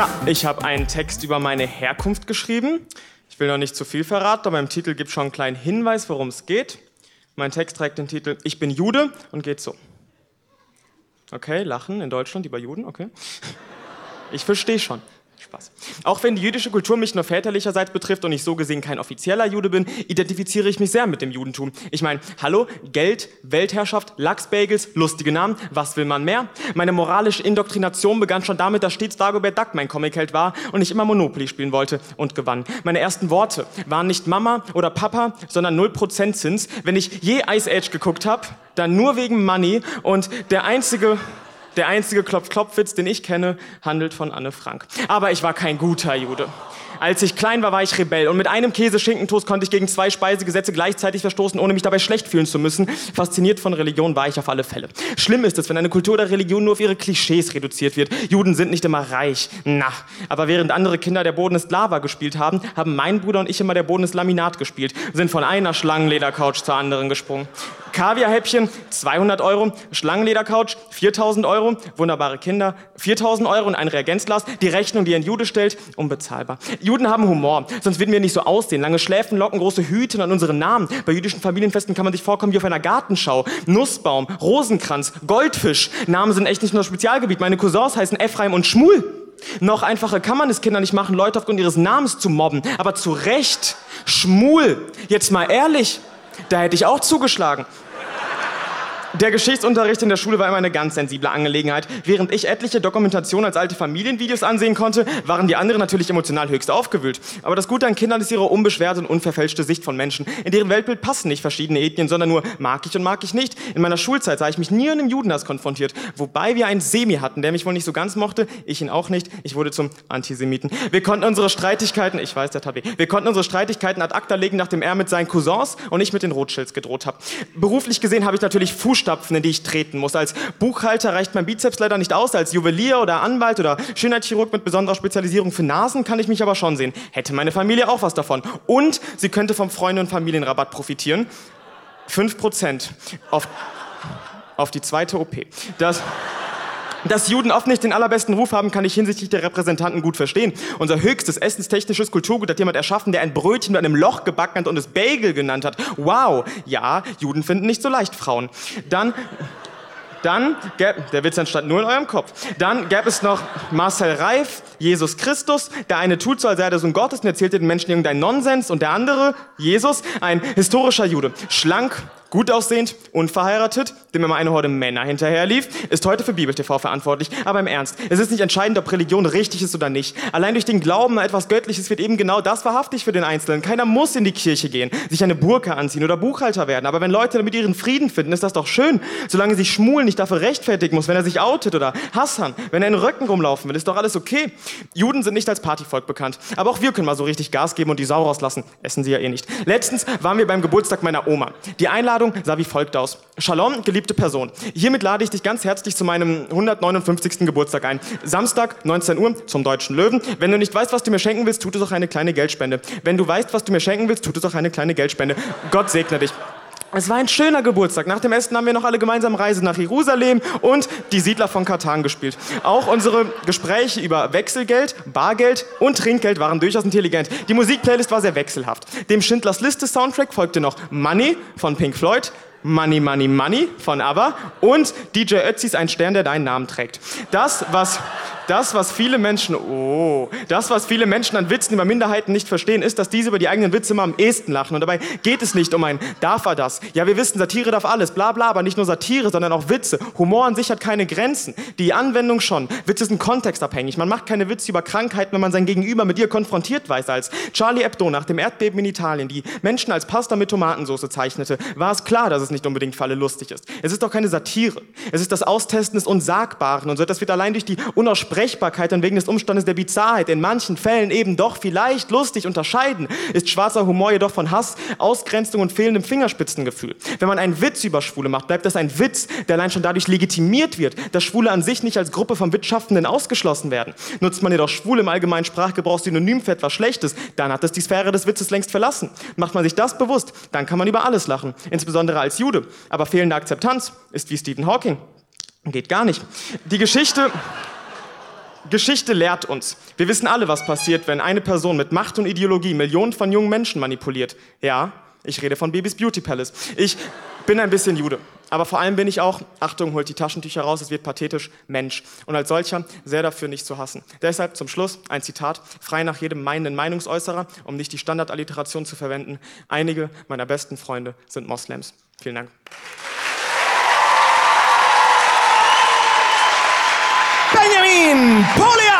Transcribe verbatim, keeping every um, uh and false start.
Ja, ich habe einen Text über meine Herkunft geschrieben. Ich will noch nicht zu viel verraten, aber im Titel gibt es schon einen kleinen Hinweis, worum es geht. Mein Text trägt den Titel Ich bin Jude und geht so. Okay, Lachen in Deutschland über Juden, okay. Ich verstehe schon. Spaß. Auch wenn die jüdische Kultur mich nur väterlicherseits betrifft und ich so gesehen kein offizieller Jude bin, identifiziere ich mich sehr mit dem Judentum. Ich meine, hallo, Geld, Weltherrschaft, Lachsbagels, lustige Namen, was will man mehr? Meine moralische Indoktrination begann schon damit, dass stets Dagobert Duck mein Comicheld war und ich immer Monopoly spielen wollte und gewann. Meine ersten Worte waren nicht Mama oder Papa, sondern null Prozent Zins. Wenn ich je Ice Age geguckt habe, dann nur wegen Money und der einzige... Der einzige Klopf-Klopf-Witz, den ich kenne, handelt von Anne Frank. Aber ich war kein guter Jude. Als ich klein war, war ich Rebell und mit einem Käse-Schinkentoast konnte ich gegen zwei Speisegesetze gleichzeitig verstoßen, ohne mich dabei schlecht fühlen zu müssen. Fasziniert von Religion war ich auf alle Fälle. Schlimm ist es, wenn eine Kultur oder Religion nur auf ihre Klischees reduziert wird. Juden sind nicht immer reich. Na, aber während andere Kinder Der Boden ist Lava gespielt haben, haben mein Bruder und ich immer Der Boden ist Laminat gespielt, sind von einer Schlangenledercouch zur anderen gesprungen. Kaviarhäppchen, zweihundert Euro, Schlangenledercouch, viertausend Euro, wunderbare Kinder, viertausend Euro und ein Reagenzglas, die Rechnung, die ein Jude stellt, unbezahlbar. Juden haben Humor, sonst würden wir nicht so aussehen. Lange Schläfen, Locken, große Hüte und an unseren Namen. Bei jüdischen Familienfesten kann man sich vorkommen wie auf einer Gartenschau. Nussbaum, Rosenkranz, Goldfisch. Namen sind echt nicht nur Spezialgebiet. Meine Cousins heißen Ephraim und Schmuel. Noch einfacher kann man es Kindern nicht machen, Leute aufgrund ihres Namens zu mobben. Aber zu Recht, Schmuel, jetzt mal ehrlich, da hätte ich auch zugeschlagen. Der Geschichtsunterricht in der Schule war immer eine ganz sensible Angelegenheit. Während ich etliche Dokumentationen als alte Familienvideos ansehen konnte, waren die anderen natürlich emotional höchst aufgewühlt. Aber das Gute an Kindern ist ihre unbeschwerte und unverfälschte Sicht von Menschen. In deren Weltbild passen nicht verschiedene Ethnien, sondern nur mag ich und mag ich nicht. In meiner Schulzeit sah ich mich nie mit einem Judenhass konfrontiert. Wobei wir einen Semi hatten, der mich wohl nicht so ganz mochte. Ich ihn auch nicht. Ich wurde zum Antisemiten. Wir konnten unsere Streitigkeiten, ich weiß, der tat weh, wir konnten unsere Streitigkeiten ad acta legen, nachdem er mit seinen Cousins und ich mit den Rothschilds gedroht habe. Beruflich gesehen habe ich natürlich Fußstapfen, in die ich treten muss. Als Buchhalter reicht mein Bizeps leider nicht aus. Als Juwelier oder Anwalt oder Schönheitschirurg mit besonderer Spezialisierung für Nasen kann ich mich aber schon sehen. Hätte meine Familie auch was davon. Und sie könnte vom Freunde- und Familienrabatt profitieren. fünf Prozent auf, auf die zweite O P. Das... Dass Juden oft nicht den allerbesten Ruf haben, kann ich hinsichtlich der Repräsentanten gut verstehen. Unser höchstes essenstechnisches Kulturgut hat jemand erschaffen, der ein Brötchen mit einem Loch gebacken hat und es Bagel genannt hat. Wow, ja, Juden finden nicht so leicht Frauen. Dann... Dann gäbe, der Witz entstand nur in eurem Kopf. Dann gäbe es noch Marcel Reif, Jesus Christus. Der eine tut so, als sei er der Sohn Gottes und erzählte den Menschen irgendeinen Nonsens. Und der andere, Jesus, ein historischer Jude. Schlank, gut aussehend, unverheiratet, dem immer eine Horde Männer hinterherlief, ist heute für Bibel T V verantwortlich. Aber im Ernst, es ist nicht entscheidend, ob Religion richtig ist oder nicht. Allein durch den Glauben an etwas Göttliches wird eben genau das wahrhaftig für den Einzelnen. Keiner muss in die Kirche gehen, sich eine Burka anziehen oder Buchhalter werden. Aber wenn Leute damit ihren Frieden finden, ist das doch schön. Solange sich Schmuel nicht dafür rechtfertigen muss, wenn er sich outet, oder Hassan, wenn er in Röcken rumlaufen will, ist doch alles okay. Juden sind nicht als Partyvolk bekannt. Aber auch wir können mal so richtig Gas geben und die Sau rauslassen. Essen sie ja eh nicht. Letztens waren wir beim Geburtstag meiner Oma. Die Einladung sah wie folgt aus. Shalom, geliebte Person. Hiermit lade ich dich ganz herzlich zu meinem hundertneunundfünfzigsten Geburtstag ein. Samstag, neunzehn Uhr, zum Deutschen Löwen. Wenn du nicht weißt, was du mir schenken willst, tut es auch eine kleine Geldspende. Wenn du weißt, was du mir schenken willst, tut es auch eine kleine Geldspende. Gott segne dich. Es war ein schöner Geburtstag. Nach dem Essen haben wir noch alle gemeinsam Reise nach Jerusalem und die Siedler von Katan gespielt. Auch unsere Gespräche über Wechselgeld, Bargeld und Trinkgeld waren durchaus intelligent. Die Musikplaylist war sehr wechselhaft. Dem Schindlers Liste Soundtrack folgte noch Money von Pink Floyd, Money, Money, Money von ABBA und D J Ötzis Ein Stern, der deinen Namen trägt. Das, was... Das, was viele Menschen, oh, das, was viele Menschen an Witzen über Minderheiten nicht verstehen, ist, dass diese über die eigenen Witze immer am ehesten lachen. Und dabei geht es nicht um ein darf er das. Ja, wir wissen, Satire darf alles, bla bla, aber nicht nur Satire, sondern auch Witze. Humor an sich hat keine Grenzen. Die Anwendung schon. Witze sind kontextabhängig. Man macht keine Witze über Krankheiten, wenn man sein Gegenüber mit ihr konfrontiert weiß. Als Charlie Hebdo nach dem Erdbeben in Italien die Menschen als Pasta mit Tomatensauce zeichnete, war es klar, dass es nicht unbedingt für alle lustig ist. Es ist doch keine Satire. Es ist das Austesten des Unsagbaren und so etwas wird allein durch die Unaussprechlichkeit Sprechbarkeit und wegen des Umstandes der Bizarrheit in manchen Fällen eben doch vielleicht lustig unterscheiden, ist schwarzer Humor jedoch von Hass, Ausgrenzung und fehlendem Fingerspitzengefühl. Wenn man einen Witz über Schwule macht, bleibt das ein Witz, der allein schon dadurch legitimiert wird, dass Schwule an sich nicht als Gruppe von Wittschaffenden ausgeschlossen werden. Nutzt man jedoch Schwul im allgemeinen Sprachgebrauch synonym für etwas Schlechtes, dann hat es die Sphäre des Witzes längst verlassen. Macht man sich das bewusst, dann kann man über alles lachen, insbesondere als Jude. Aber fehlende Akzeptanz ist wie Stephen Hawking. Geht gar nicht. Die Geschichte... Geschichte lehrt uns. Wir wissen alle, was passiert, wenn eine Person mit Macht und Ideologie Millionen von jungen Menschen manipuliert. Ja, ich rede von Babys Beauty Palace. Ich bin ein bisschen Jude. Aber vor allem bin ich auch, Achtung, holt die Taschentücher raus, es wird pathetisch, Mensch. Und als solcher sehr dafür nicht zu hassen. Deshalb zum Schluss ein Zitat, frei nach jedem meinenden Meinungsäußerer, um nicht die Standardalliteration zu verwenden. Einige meiner besten Freunde sind Moslems. Vielen Dank. Benjamin Polian!